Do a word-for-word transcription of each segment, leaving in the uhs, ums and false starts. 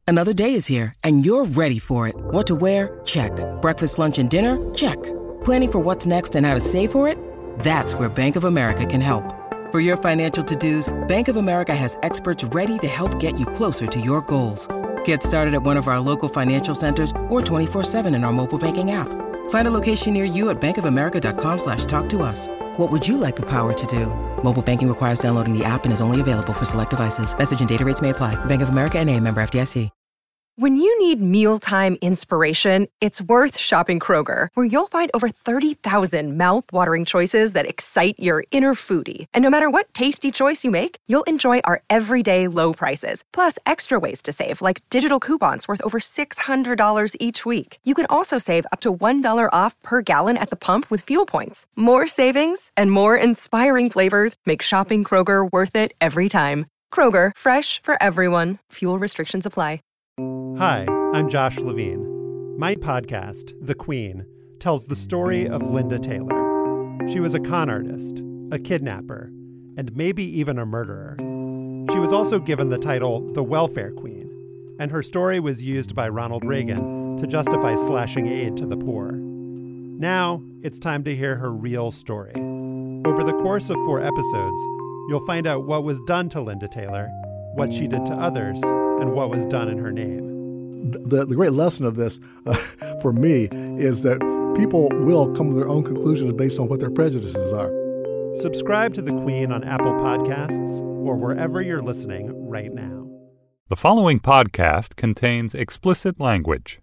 Another day is here, and you're ready for it. What to wear? Check. Breakfast, lunch, and dinner? Check. Planning for what's next and how to save for it? That's where Bank of America can help. For your financial to-dos, Bank of America has experts ready to help get you closer to your goals. Get started at one of our local financial centers or twenty-four seven in our mobile banking app. Find a location near you at bankofamerica.com slash talk to us. What would you like the power to do? Mobile banking requires downloading the app and is only available for select devices. Message and data rates may apply. Bank of America N A, member F D I C. When you need mealtime inspiration, it's worth shopping Kroger, where you'll find over thirty thousand mouth-watering choices that excite your inner foodie. And no matter what tasty choice you make, you'll enjoy our everyday low prices, plus extra ways to save, like digital coupons worth over six hundred dollars each week. You can also save up to one dollar off per gallon at the pump with fuel points. More savings and more inspiring flavors make shopping Kroger worth it every time. Kroger, fresh for everyone. Fuel restrictions apply. Hi, I'm Josh Levine. My podcast, The Queen, tells the story of Linda Taylor. She was a con artist, a kidnapper, and maybe even a murderer. She was also given the title the Welfare Queen, and her story was used by Ronald Reagan to justify slashing aid to the poor. Now, it's time to hear her real story. Over the course of four episodes, you'll find out what was done to Linda Taylor, what she did to others, and what was done in her name. The, the great lesson of this, uh, for me, is that people will come to their own conclusions based on what their prejudices are. Subscribe to The Queen on Apple Podcasts or wherever you're listening right now. The following podcast contains explicit language.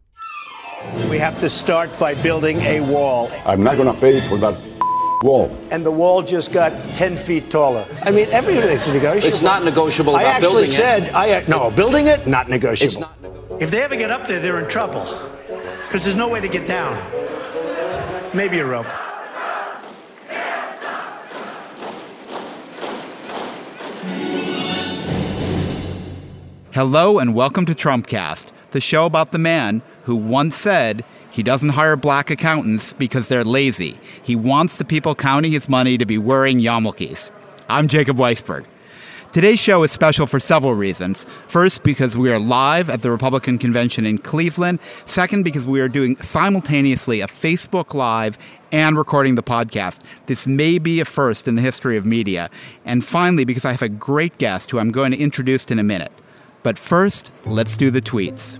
We have to start by building a wall. I'm not going to pay for that wall. And the wall just got ten feet taller. I mean, everything's negotiable. It's not negotiable about I building said, it. I actually said, no, building it, not negotiable. It's not negotiable. If they ever get up there, they're in trouble. Because there's no way to get down. Maybe a rope. Hello and welcome to Trumpcast, the show about the man who once said he doesn't hire black accountants because they're lazy. He wants the people counting his money to be wearing yarmulkes. I'm Jacob Weisberg. Today's show is special for several reasons. First, because we are live at the Republican convention in Cleveland. Second, because we are doing simultaneously a Facebook Live and recording the podcast. This may be a first in the history of media. And finally, because I have a great guest who I'm going to introduce in a minute. But first, let's do the tweets.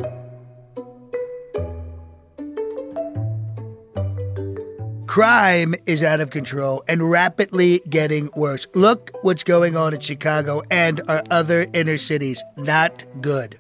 Crime is out of control and rapidly getting worse. Look what's going on in Chicago and our other inner cities. Not good.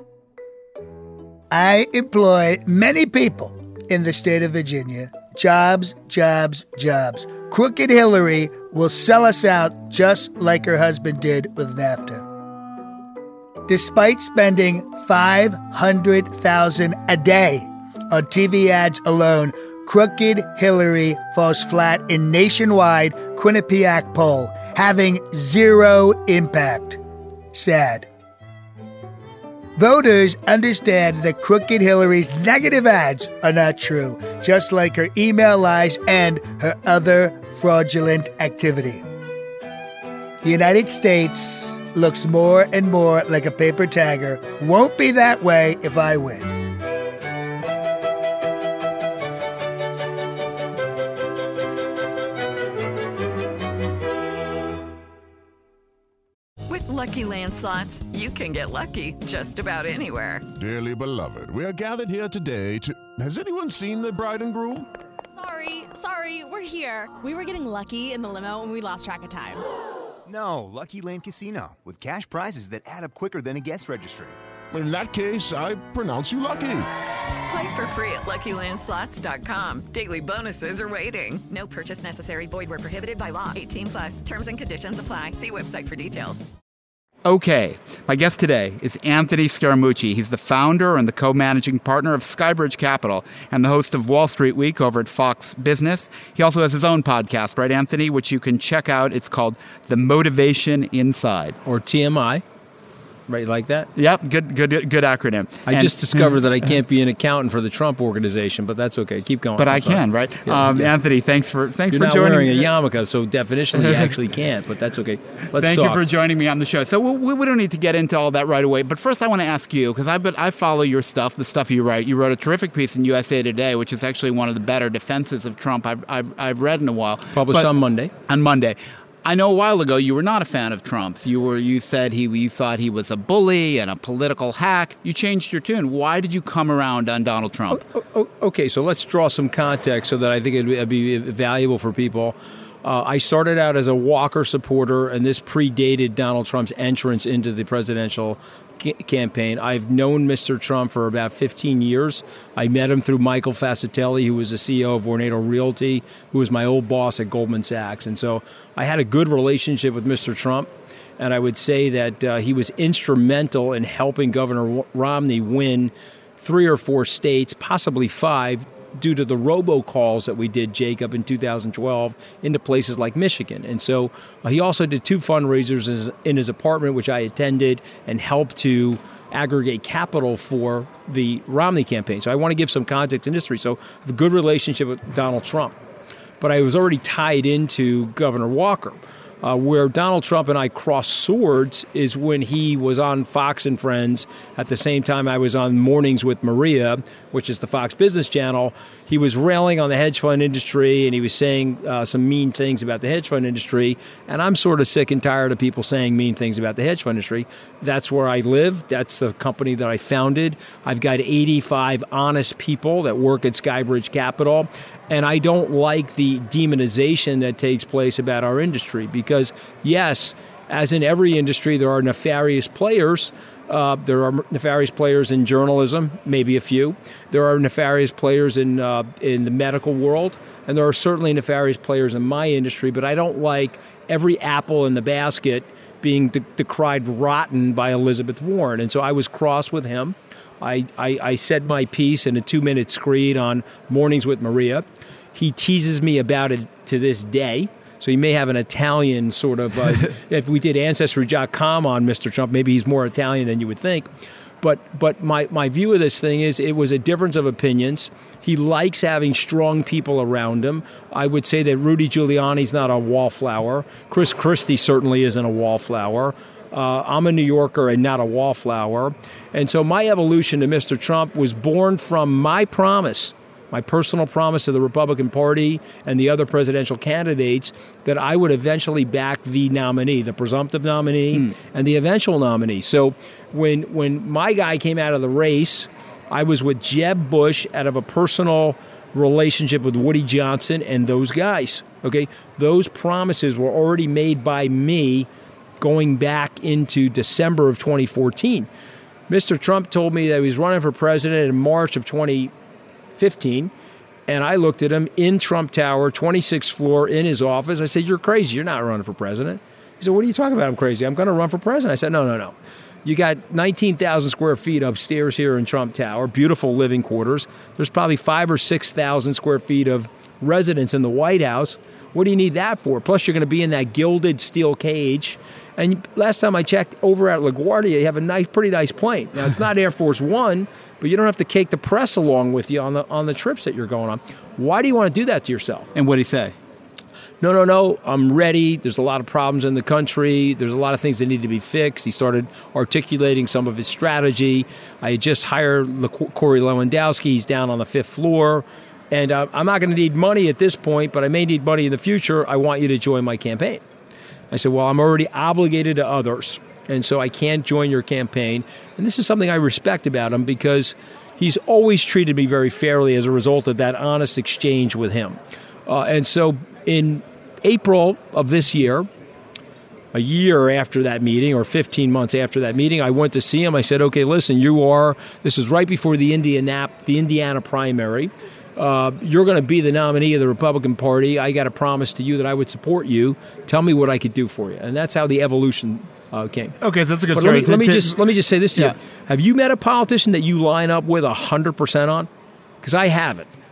I employ many people in the state of Virginia. Jobs, jobs, jobs. Crooked Hillary will sell us out just like her husband did with NAFTA. Despite spending five hundred thousand dollars a day on T V ads alone, Crooked Hillary falls flat in nationwide Quinnipiac poll, having zero impact. Sad. Voters understand that Crooked Hillary's negative ads are not true, just like her email lies and her other fraudulent activity. The United States looks more and more like a paper tagger. Won't be that way if I win. Lucky Land Slots, you can get lucky just about anywhere. Dearly beloved, we are gathered here today to... Has anyone seen the bride and groom? Sorry, sorry, we're here. We were getting lucky in the limo and we lost track of time. No, Lucky Land Casino, with cash prizes that add up quicker than a guest registry. In that case, I pronounce you lucky. Play for free at Lucky Land Slots dot com. Daily bonuses are waiting. No purchase necessary. Void where prohibited by law. eighteen plus. Terms and conditions apply. See website for details. Okay, my guest today is Anthony Scaramucci. He's the founder and the co-managing partner of Skybridge Capital and the host of Wall Street Week over at Fox Business. He also has his own podcast, right, Anthony, which you can check out. It's called The Motivation Inside. Or T M I. Right, like that? Yep, good good, good acronym. I And- just discovered that I can't be an accountant for the Trump organization, but that's okay. Keep going. But I'm I sorry. can, right? Yeah, um, yeah. Anthony, thanks for thanks You're for not joining wearing me. a yarmulke, so definitionally you actually can't, but that's okay. Let's Thank talk. you for joining me on the show. So we, we don't need to get into all that right away. But first, I want to ask you, because I but I follow your stuff, the stuff you write. You wrote a terrific piece in U S A Today, which is actually one of the better defenses of Trump I've I've, I've read in a while. Published But- on Monday. On Monday. I know a while ago you were not a fan of Trump's. You were you said he you thought he was a bully and a political hack. You changed your tune. Why did you come around on Donald Trump? Oh, okay, so let's draw some context so that I think it'd be valuable for people. Uh, I started out as a Walker supporter, and this predated Donald Trump's entrance into the presidential ca- campaign. I've known Mister Trump for about fifteen years. I met him through Michael Fascitelli, who was the C E O of Vornado Realty, who was my old boss at Goldman Sachs. And so I had a good relationship with Mister Trump. And I would say that uh, he was instrumental in helping Governor Romney win three or four states, possibly five, due to the robocalls that we did, Jacob, in two thousand twelve into places like Michigan. And so uh, he also did two fundraisers in his apartment, which I attended and helped to aggregate capital for the Romney campaign. So I want to give some context and history. So I have a good relationship with Donald Trump. But I was already tied into Governor Walker. Uh, where Donald Trump and I crossed swords is when he was on Fox and Friends at the same time I was on Mornings with Maria, which is the Fox Business Channel. He was railing on the hedge fund industry, and he was saying uh, some mean things about the hedge fund industry. And I'm sort of sick and tired of people saying mean things about the hedge fund industry. That's where I live. That's the company that I founded. I've got eighty-five honest people that work at Skybridge Capital. And I don't like the demonization that takes place about our industry because, yes, as in every industry, there are nefarious players. Uh, there are nefarious players in journalism, maybe a few. There are nefarious players in uh, in the medical world, and there are certainly nefarious players in my industry. But I don't like every apple in the basket being de- decried rotten by Elizabeth Warren. And so I was cross with him. I, I, I said my piece in a two-minute screed on Mornings with Maria. He teases me about it to this day. So he may have an Italian sort of, uh, if we did Ancestry dot com on Mister Trump, maybe he's more Italian than you would think. But but my, my view of this thing is it was a difference of opinions. He likes having strong people around him. I would say that Rudy Giuliani's not a wallflower. Chris Christie certainly isn't a wallflower. Uh, I'm a New Yorker and not a wallflower. And so my evolution to Mister Trump was born from my promise, my personal promise to the Republican Party and the other presidential candidates that I would eventually back the nominee, the presumptive nominee mm. and the eventual nominee. So when when my guy came out of the race, I was with Jeb Bush out of a personal relationship with Woody Johnson and those guys. Okay, those promises were already made by me going back into December of twenty fourteen. Mister Trump told me that he was running for president in March of twenty fifteen, and I looked at him in Trump Tower, twenty-sixth floor, in his office. I said, "You're crazy. You're not running for president." He said, "What are you talking about? I'm crazy. I'm going to run for president." I said, "No, no, no. You got nineteen thousand square feet upstairs here in Trump Tower, beautiful living quarters. There's probably five or six thousand square feet of residence in the White House. What do you need that for? Plus, you're going to be in that gilded steel cage. And last time I checked, over at LaGuardia, you have a nice, pretty nice plane. Now, it's not Air Force One, but you don't have to take the press along with you on the on the trips that you're going on. Why do you want to do that to yourself?" And what did he say? No, no, no, I'm ready. There's a lot of problems in the country. There's a lot of things that need to be fixed. He started articulating some of his strategy. I had just hired Le- Corey Lewandowski. He's down on the fifth floor. And uh, I'm not going to need money at this point, but I may need money in the future. I want you to join my campaign. I said, well, I'm already obligated to others, and so I can't join your campaign. And this is something I respect about him because he's always treated me very fairly as a result of that honest exchange with him. Uh, and so in April of this year, a year after that meeting or fifteen months after that meeting, I went to see him. I said, okay, listen, you are, this is right before the Indiana, the Indiana primary. Uh, you're going to be the nominee of the Republican Party. I got a promise to you that I would support you. Tell me what I could do for you. And that's how the evolution uh, came. Okay, so that's a good but story. Let me, let, me just, let me just say this to yeah. you. Have you met a politician that you line up with one hundred percent on? Because I haven't.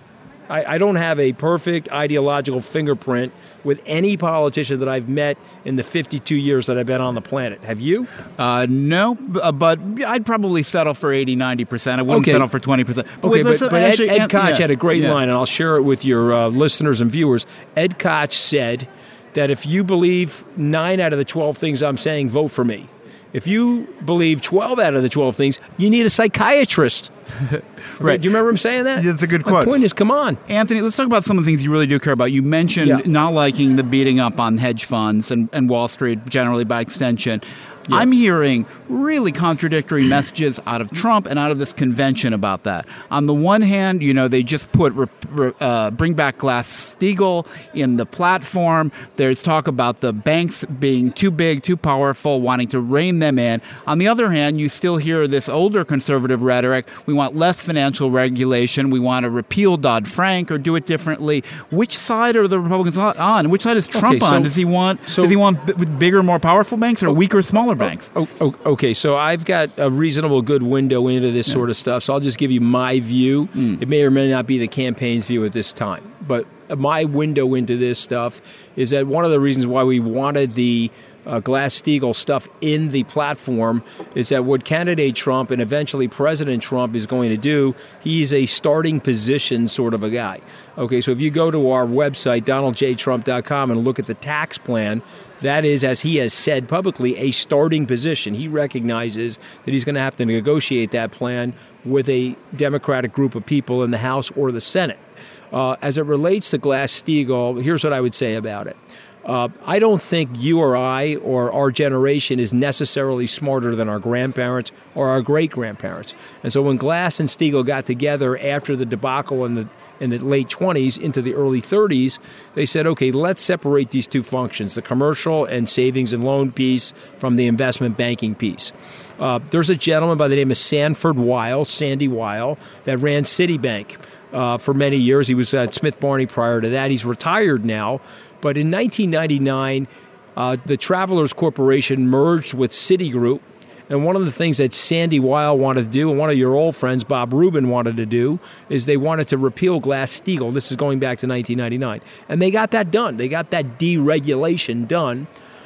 I, I don't have a perfect ideological fingerprint with any politician that I've met in the fifty-two years that I've been on the planet. Have you? Uh, no, but I'd probably settle for eighty, ninety percent. I wouldn't okay. settle for twenty percent. Okay, but, but actually, Ed, Ed Koch yeah, had a great yeah. line, and I'll share it with your uh, listeners and viewers. Ed Koch said that if you believe nine out of the twelve things I'm saying, vote for me. If you believe twelve out of the twelve things, you need a psychiatrist. Right. Do you remember him saysaying that? That's a good My quote. point is, come on. Anthony, let's talk about some of the things you really do care about. You mentioned Yeah. not liking the beating up on hedge funds and, and Wall Street generally by extension. Yeah. I'm hearing really contradictory messages out of Trump and out of this convention about that. On the one hand, you know, they just put uh, bring back Glass-Steagall in the platform. There's talk about the banks being too big, too powerful, wanting to rein them in. On the other hand, you still hear this older conservative rhetoric. We want less financial regulation. We want to repeal Dodd-Frank or do it differently. Which side are the Republicans on? Which side is Trump okay, so, on? Does he want so, does he want b- bigger, more powerful banks or weaker, smaller banks? Oh, oh, okay, so I've got a reasonable good window into this yeah. sort of stuff, so I'll just give you my view. Mm. It may or may not be the campaign's view at this time, but my window into this stuff is that one of the reasons why we wanted the uh, Glass-Steagall stuff in the platform is that what candidate Trump and eventually President Trump is going to do, he's a starting position sort of a guy. Okay, so if you go to our website, donald j trump dot com, and look at the tax plan, that is, as he has said publicly, a starting position. He recognizes that he's going to have to negotiate that plan with a Democratic group of people in the House or the Senate. Uh, as it relates to Glass-Steagall, here's what I would say about it. Uh, I don't think you or I or our generation is necessarily smarter than our grandparents or our great-grandparents. And so when Glass and Steagall got together after the debacle in the in the late twenties into the early thirties, they said, okay, let's separate these two functions, the commercial and savings and loan piece from the investment banking piece. Uh, there's a gentleman by the name of Sanford Weill, Sandy Weill, that ran Citibank uh, for many years. He was at Smith Barney prior to that. He's retired now. But in nineteen ninety-nine, uh, the Travelers Corporation merged with Citigroup. And one of the things that Sandy Weill wanted to do, and one of your old friends, Bob Rubin, wanted to do, is they wanted to repeal Glass-Steagall. This is going back to nineteen ninety-nine. And they got that done. They got that deregulation done.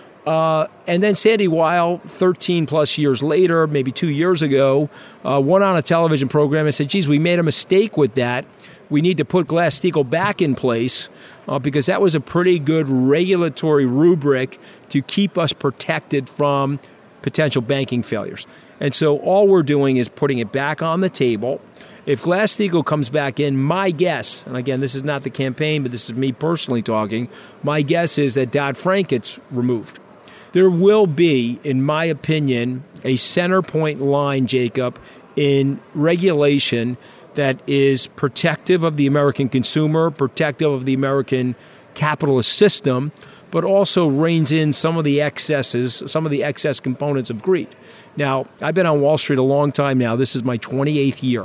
Uh, and then Sandy Weill, thirteen plus years later, maybe two years ago, uh, went on a television program and said, geez, we made a mistake with that. We need to put Glass-Steagall back in place uh, because that was a pretty good regulatory rubric to keep us protected from potential banking failures. And so all we're doing is putting it back on the table. If Glass-Steagall comes back in, my guess, and again, this is not the campaign, but this is me personally talking, my guess is that Dodd-Frank gets removed. There will be, in my opinion, a center point line, Jacob, in regulation that is protective of the American consumer, protective of the American capitalist system, but also reins in some of the excesses, some of the excess components of greed. Now, I've been on Wall Street a long time now. This is my twenty-eighth year.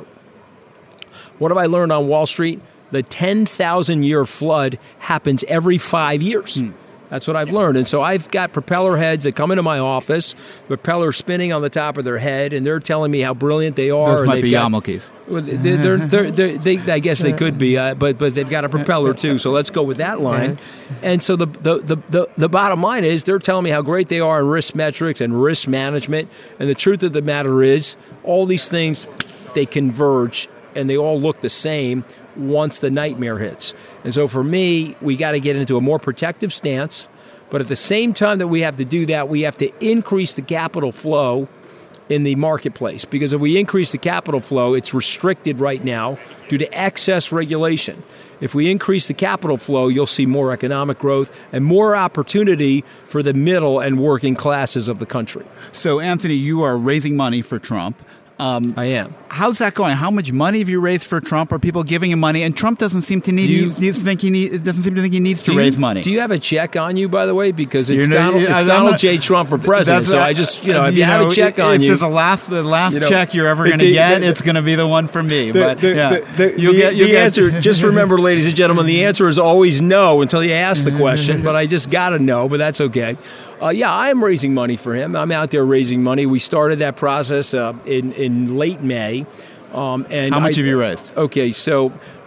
What have I learned on Wall Street? The ten thousand year flood happens every five years. Hmm. That's what I've learned. And so I've got propeller heads that come into my office, propeller spinning on the top of their head, and they're telling me how brilliant they are. Those might be got, Yamukis. Well, they're, they're, they're, they're, they, I guess they could be, uh, but but they've got a propeller too, so let's go with that line. And so the, the, the, the, the bottom line is they're telling me how great they are in risk metrics and risk management. And the truth of the matter is all these things, they converge, and they all look the same once the nightmare hits. And so for me, we got to get into a more protective stance. But at the same time that we have to do that, we have to increase the capital flow in the marketplace. Because if we increase the capital flow, it's restricted right now due to excess regulation. If we increase the capital flow, you'll see more economic growth and more opportunity for the middle and working classes of the country. So, Anthony, you are raising money for Trump. Um, I am. How's that going? How much money have you raised for Trump? Are people giving him money? And Trump doesn't seem to need. You, he, think he need, doesn't seem to think he needs to you, raise money. Do you have a check on you, by the way? Because it's you know, Donald, it's Donald not, J. Trump for president. So I just, you know, if you, you know, have a check on if you, if there's a last, the last you know, check you're ever going to get, the, it's going to be the one from me. The, but the, yeah, the, the, you'll the, get you'll the get, answer. Just remember, ladies and gentlemen, the answer is always no until you ask the question. But I just got to know. But that's okay. Uh, yeah, I am raising money for him. I'm out there raising money. We started that process uh, in in late May. Um, and How much I, have you raised? Okay, so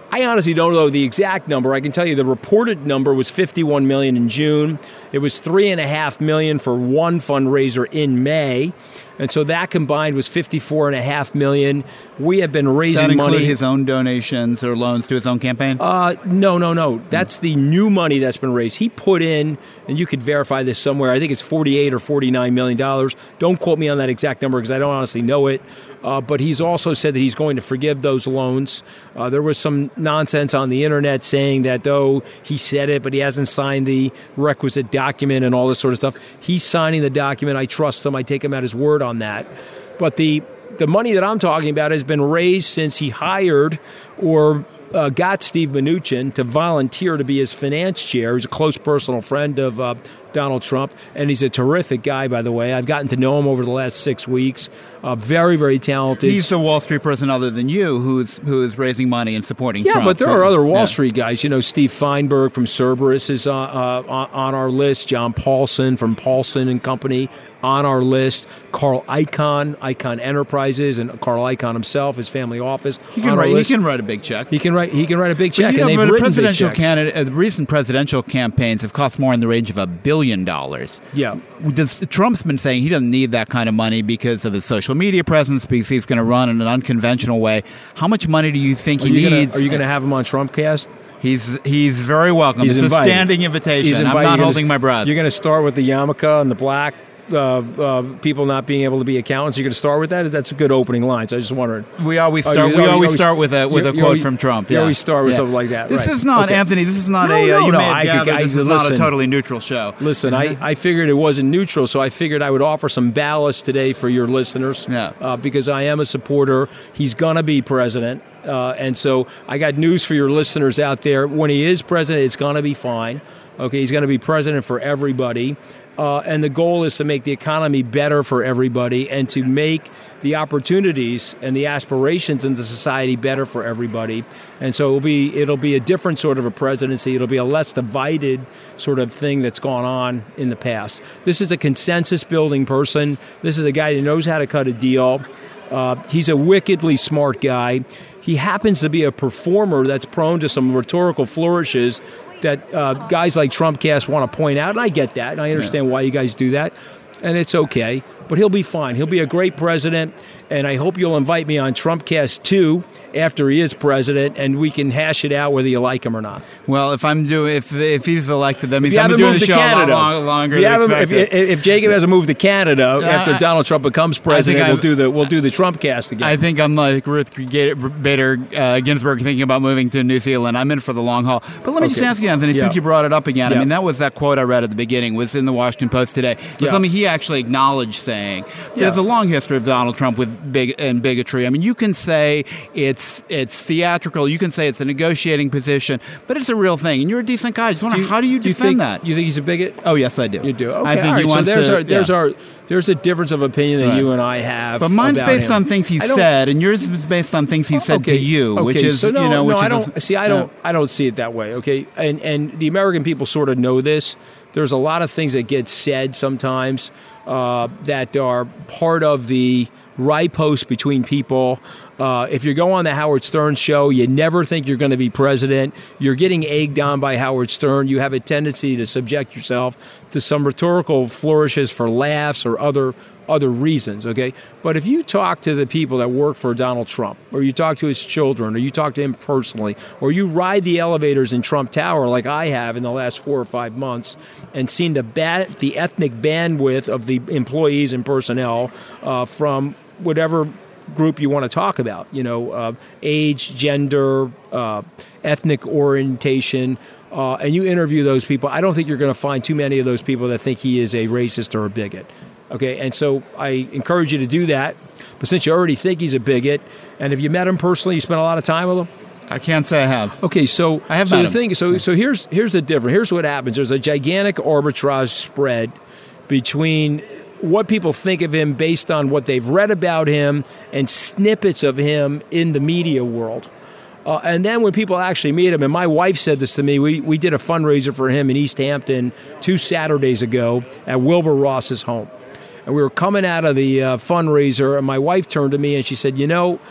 I honestly don't know the exact number. I can tell you the reported number was fifty-one million dollars in June. It was three and a half million dollars for one fundraiser in May. And so that combined was fifty-four and a half million dollars. We have been raising Does that money. include his own donations or loans to his own campaign? Uh, no, no, no. That's the new money that's been raised. He put in, and you could verify this somewhere, I think it's forty-eight or forty-nine million dollars. Don't quote me on that exact number because I don't honestly know it. Uh, but he's also said that he's going to forgive those loans. Uh, there was some nonsense on the internet saying that, though, he said it, but he hasn't signed the requisite document and all this sort of stuff. He's signing the document. I trust him. I take him at his word on that. But the the money that I'm talking about has been raised since he hired or uh, got Steve Mnuchin to volunteer to be his finance chair. He's a close personal friend of uh, Donald Trump, and he's a terrific guy, by the way. I've gotten to know him over the last six weeks. Uh, very, very talented. He's the Wall Street person other than you who's who is raising money and supporting yeah, Trump. Yeah, but there are other Wall yeah. Street guys. You know, Steve Feinberg from Cerberus is uh, uh, on our list. John Paulson from Paulson and Company on our list. Carl Icahn, Icahn Enterprises, and Carl Icahn himself, his family office. He can, write, he can write a big check. He can write. He can write a big check, but, you and know, they've but written presidential big checks. candidate, uh, recent presidential campaigns have cost more in the range of a billion dollars. Yeah. Does, Trump's been saying he doesn't need that kind of money because of his social media presence, because he's going to run in an unconventional way. How much money do you think are he you needs? Gonna, are you going to have him on Trumpcast? He's he's very welcome. He's it's invited. a standing invitation. He's invited. I'm not You're holding gonna, my breath. You're going to start with the yarmulke and the black uh, uh, people not being able to be accountants. You're going to start with that. That's a good opening line. So I just wondered. We always start. Oh, you, we oh, always always, start with a with a quote always, from Trump. You yeah. always start with yeah. something like that. This right. is not okay. Anthony. This is not no, a. No, Uh, you no, may I, have gathered, I, this I, is listen, not a totally neutral show. Listen, mm-hmm. I, I figured it wasn't neutral, so I figured I would offer some ballast today for your listeners. Yeah. Uh, because I am a supporter. He's gonna be president. Uh, and so I got news for your listeners out there. When he is president, it's going to be fine. Okay, he's going to be president for everybody. Uh, and the goal is to make the economy better for everybody and to make the opportunities and the aspirations in the society better for everybody. And so it'll be it'll be a different sort of a presidency. It'll be a less divided sort of thing that's gone on in the past. This is a consensus-building person. This is a guy that knows how to cut a deal. Uh, he's a wickedly smart guy. He happens to be a performer that's prone to some rhetorical flourishes that uh, guys like Trumpcast want to point out, and I get that, and I understand yeah. why you guys do that, and it's okay. But he'll be fine. He'll be a great president, and I hope you'll invite me on Trumpcast two after he is president, and we can hash it out whether you like him or not. Well, if I'm doing, if if he's elected, that means I'm doing the show Canada, a lot long, longer if, than if, expected. if, if Jacob hasn't moved to Canada uh, after I, Donald Trump becomes president, we'll I'm, do the we'll do the Trumpcast again. I think I'm like Ruth Bader uh, Ginsburg thinking about moving to New Zealand. I'm in for the long haul. But let me okay. just ask you, Anthony, yeah. since you brought it up again. Yeah. I mean, that was that quote I read at the beginning was in the Washington Post today. It was yeah. something he actually acknowledged saying. Yeah. There's a long history of Donald Trump with big and bigotry. I mean, you can say it's it's theatrical. You can say it's a negotiating position, but it's a real thing. And you're a decent guy. I just wonder, do you, how do you do defend you think, that? You think he's a bigot? Oh, yes, I do. You do? Okay, I think all right. he wants so there's to, our there's yeah. our there's a difference of opinion that right. you and I have. But mine's about based him. on things he said, and yours is based on things he said okay. to you, okay. which is so no, you know, no, which I is don't a, see. I don't. I don't see it that way. Okay, and and the American people sort of know this. There's a lot of things that get said sometimes uh, that are part of the riposte between people. Uh, if you go on the Howard Stern show, you never think you're going to be president. You're getting egged on by Howard Stern. You have a tendency to subject yourself to some rhetorical flourishes for laughs or other other reasons, okay? But if you talk to the people that work for Donald Trump, or you talk to his children, or you talk to him personally, or you ride the elevators in Trump Tower like I have in the last four or five months and seen the ba- the ethnic bandwidth of the employees and personnel uh, from whatever group you want to talk about, you know, uh, age, gender, uh, ethnic orientation, uh, and you interview those people, I don't think you're going to find too many of those people that think he is a racist or a bigot. Okay, and so I encourage you to do that. But since you already think he's a bigot, and if you met him personally, you spent a lot of time with him? I can't say I have. Okay, so I have so met the him. thing, so so here's here's the difference. Here's what happens. There's a gigantic arbitrage spread between what people think of him based on what they've read about him and snippets of him in the media world. Uh, and then when people actually meet him, and my wife said this to me, we, we did a fundraiser for him in East Hampton two Saturdays ago at Wilbur Ross's home. And we were coming out of the uh, fundraiser, and my wife turned to me and she said, you know,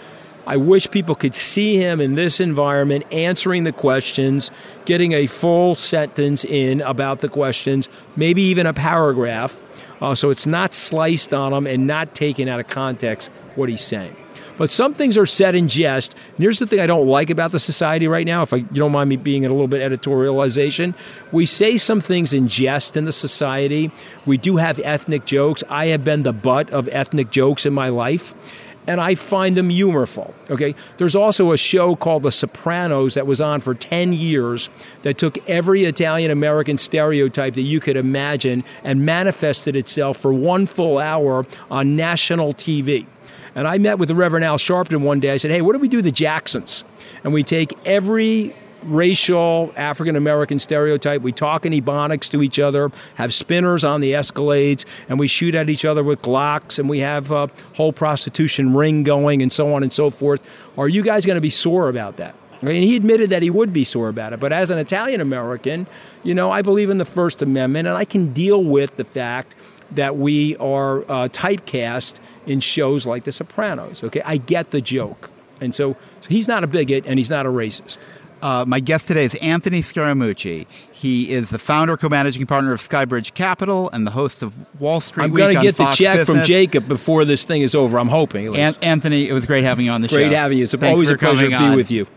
I wish people could see him in this environment answering the questions, getting a full sentence in about the questions, maybe even a paragraph, uh, so it's not sliced on him and not taken out of context what he's saying. But some things are said in jest. And here's the thing I don't like about the society right now, if I, you don't mind me being in a little bit editorialization. We say some things in jest in the society. We do have ethnic jokes. I have been the butt of ethnic jokes in my life, and I find them humorful. Okay, there's also a show called The Sopranos that was on for ten years that took every Italian-American stereotype that you could imagine and manifested itself for one full hour on national T V. And I met with the Reverend Al Sharpton one day. I said, hey, what do we do the Jacksons? And we take every racial African-American stereotype. We talk in Ebonics to each other, have spinners on the Escalades, and we shoot at each other with Glocks, and we have a whole prostitution ring going and so on and so forth. Are you guys going to be sore about that? I mean, he admitted that he would be sore about it. But as an Italian-American, you know, I believe in the First Amendment, and I can deal with the fact that we are uh, typecast in shows like The Sopranos. Okay, I get the joke. And so, so he's not a bigot and he's not a racist. Uh, my guest today is Anthony Scaramucci. He is the founder, co-managing partner of Skybridge Capital and the host of Wall Street I'm Week on going to get the Fox check Business. from Jacob before this thing is over. I'm hoping. An- Anthony, it was great having you on the great show. Great having you. It's Thanks always a pleasure to on. be with you.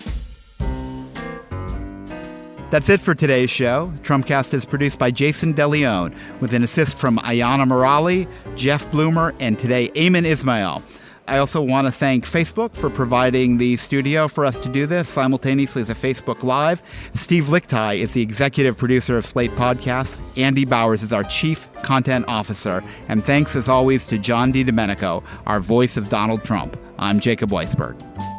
That's it for today's show. Trumpcast is produced by Jason DeLeon with an assist from Ayana Morali, Jeff Bloomer, and today Ayman Ismail. I also want to thank Facebook for providing the studio for us to do this simultaneously as a Facebook Live. Steve Lichtai is the executive producer of Slate Podcasts. Andy Bowers is our chief content officer. And thanks, as always, to John DiDomenico, our voice of Donald Trump. I'm Jacob Weisberg.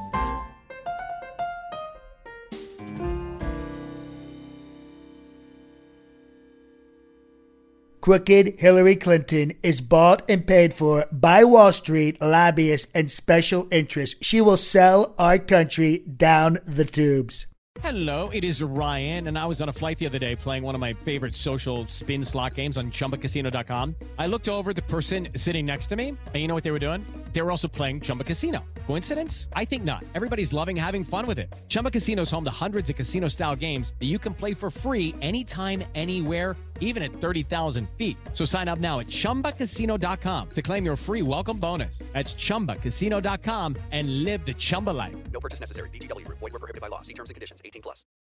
Crooked Hillary Clinton is bought and paid for by Wall Street, lobbyists, and special interests. She will sell our country down the tubes. Hello, it is Ryan, and I was on a flight the other day playing one of my favorite social spin slot games on Chumba Casino dot com. I looked over at the person sitting next to me, and you know what they were doing? They were also playing Chumba Casino. Coincidence? I think not. Everybody's loving having fun with it. Chumba Casino is home to hundreds of casino-style games that you can play for free anytime, anywhere, even at thirty thousand feet. So sign up now at Chumba Casino dot com to claim your free welcome bonus. That's Chumba Casino dot com and live the Chumba life. No purchase necessary. V G W. Void where prohibited by law. See terms and conditions. eighteen plus.